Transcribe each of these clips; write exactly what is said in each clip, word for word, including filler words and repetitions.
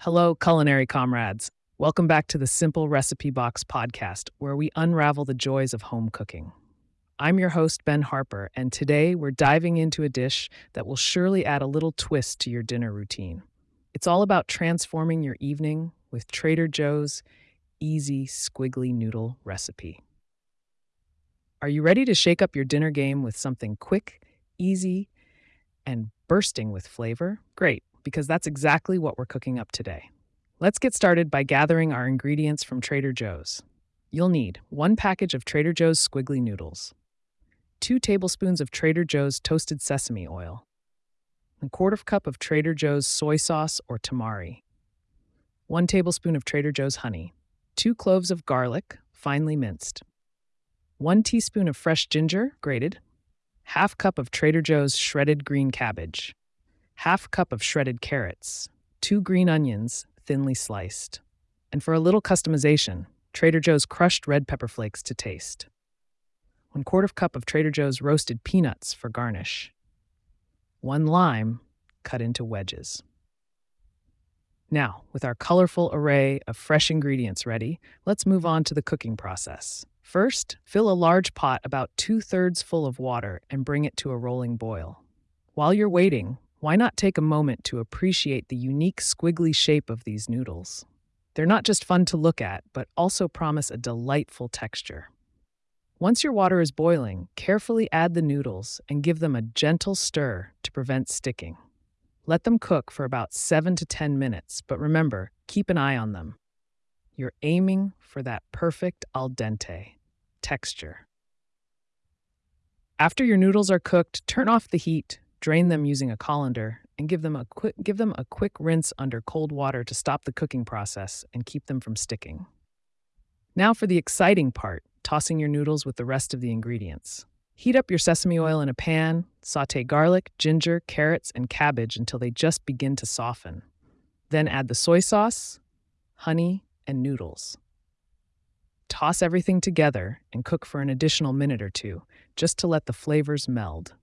Hello, culinary comrades. Welcome back to the Simple Recipe Box podcast, where we unravel the joys of home cooking. I'm your host, Ben Harper, and today we're diving into a dish that will surely add a little twist to your dinner routine. It's all about transforming your evening with Trader Joe's easy squiggly noodle recipe. Are you ready to shake up your dinner game with something quick, easy, and bursting with flavor? Great, because that's exactly what we're cooking up today. Let's get started by gathering our ingredients from Trader Joe's. You'll need one package of Trader Joe's squiggly noodles, two tablespoons of Trader Joe's toasted sesame oil, a quarter cup of Trader Joe's soy sauce or tamari, one tablespoon of Trader Joe's honey, two cloves of garlic, finely minced, one teaspoon of fresh ginger, grated, half cup of Trader Joe's shredded green cabbage, half cup of shredded carrots, two green onions, thinly sliced. And for a little customization, Trader Joe's crushed red pepper flakes to taste. One quarter cup of Trader Joe's roasted peanuts for garnish. One lime cut into wedges. Now, with our colorful array of fresh ingredients ready, let's move on to the cooking process. First, fill a large pot about two-thirds full of water and bring it to a rolling boil. While you're waiting, why not take a moment to appreciate the unique squiggly shape of these noodles? They're not just fun to look at, but also promise a delightful texture. Once your water is boiling, carefully add the noodles and give them a gentle stir to prevent sticking. Let them cook for about seven to ten minutes, but remember, keep an eye on them. You're aiming for that perfect al dente texture. After your noodles are cooked, turn off the heat, drain them using a colander, and give them a quick give them a quick rinse under cold water to stop the cooking process and keep them from sticking. Now for the exciting part, tossing your noodles with the rest of the ingredients. Heat up your sesame oil in a pan, sauté garlic, ginger, carrots, and cabbage until they just begin to soften. Then add the soy sauce, honey, and noodles. Toss everything together and cook for an additional minute or two, just to let the flavors meld.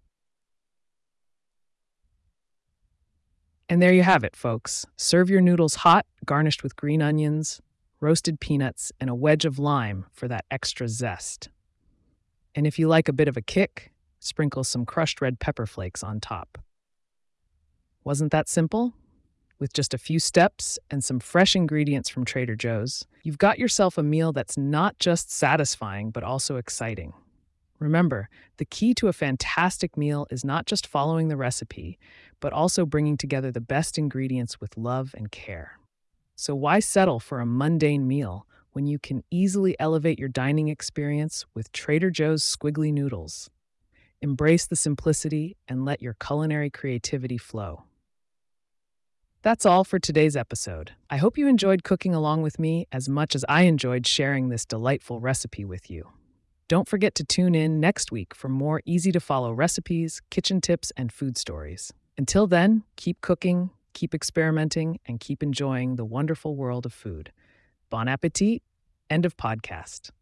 And there you have it, folks. Serve your noodles hot, garnished with green onions, roasted peanuts, and a wedge of lime for that extra zest. And if you like a bit of a kick, sprinkle some crushed red pepper flakes on top. Wasn't that simple? With just a few steps and some fresh ingredients from Trader Joe's, you've got yourself a meal that's not just satisfying, but also exciting. Remember, the key to a fantastic meal is not just following the recipe, but also bringing together the best ingredients with love and care. So why settle for a mundane meal when you can easily elevate your dining experience with Trader Joe's squiggly noodles? Embrace the simplicity and let your culinary creativity flow. That's all for today's episode. I hope you enjoyed cooking along with me as much as I enjoyed sharing this delightful recipe with you. Don't forget to tune in next week for more easy-to-follow recipes, kitchen tips, and food stories. Until then, keep cooking, keep experimenting, and keep enjoying the wonderful world of food. Bon appetit. End of podcast.